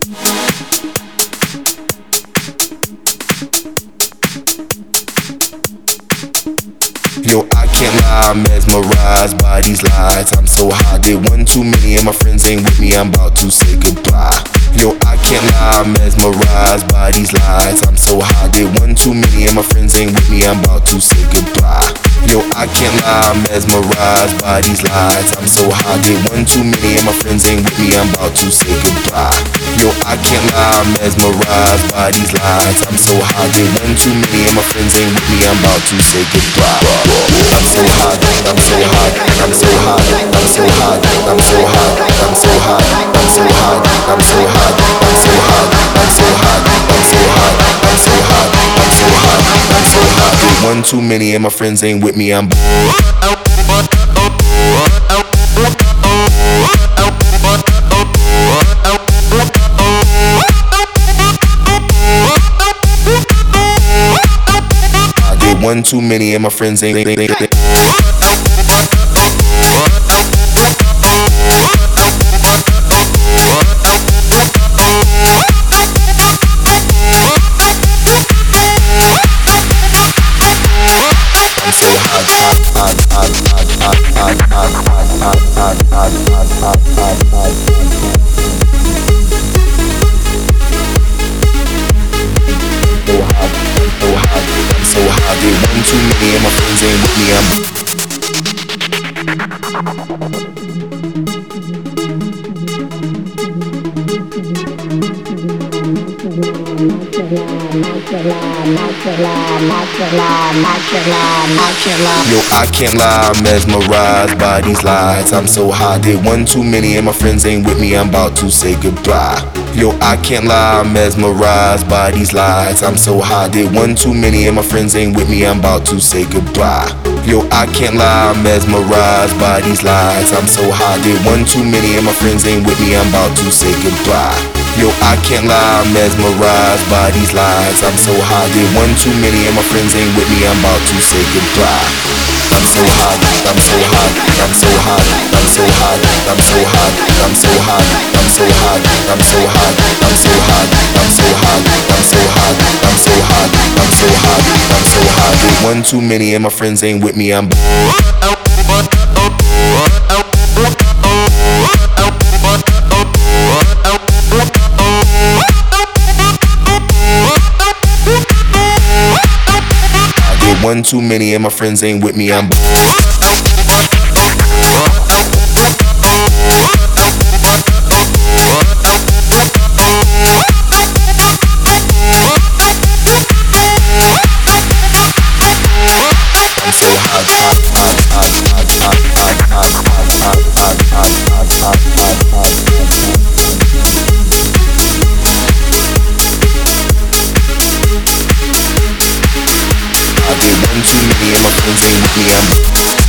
Yo, I can't lie, I'm mesmerized by these lights. I'm so high, did one too many and my friends ain't with me, I'm about to say goodbye. Yo, I can't lie, I'm mesmerized by these lights. I'm so high, did one too many and my friends ain't with me, I'm about to say goodbye. Yo, I can't lie, I'm mesmerized by these lights. I'm so high, did one too many and my friends ain't with me, I'm about to say goodbye. Yo, I can't lie, I'm mesmerized by these lights. I'm so high, did one too many and my friends ain't with me, I'm about to say goodbye. I'm so hot, I'm so hot, I'm so hot, I'm so hot, I'm so hot, I'm so hot, I'm so hot, I'm so hot, I'm so hot, I'm so hot, I'm so hot, I'm so hot, I'm so hot, I'm so hot. Did one too many and my friends ain't with me, I'm one too many and my friends ain't too many and my friends ain't with me, I'm Yo, I can't lie, I'm mesmerized by these lights. I'm so high, did one too many and my friends ain't with me, I'm about to say goodbye. Yo, I can't lie, I'm mesmerized by these lights. I'm so high, did one too many and my friends ain't with me, I'm about to say goodbye. Yo, I can't lie, I'm mesmerized by these lights. I'm so high, did one too many and my friends ain't with me, I'm about to say goodbye. Yo, I can't lie, I'm mesmerized by these lights. I'm so high, did one too many and my friends ain't with me, I'm about to say goodbye. I'm so hot, I'm so hot, I'm so hot, I'm so hot, I'm so hot, I'm so hot, I'm so hot, I'm so hot, I'm so hot, I'm so hot, I'm so hot, I'm so hot, I'm so hot, I'm so hot. Did one too many and my friends ain't with me, I'm one too many and my friends ain't with me, I'm so hot, I did one too many and my friends ain't with me, I'm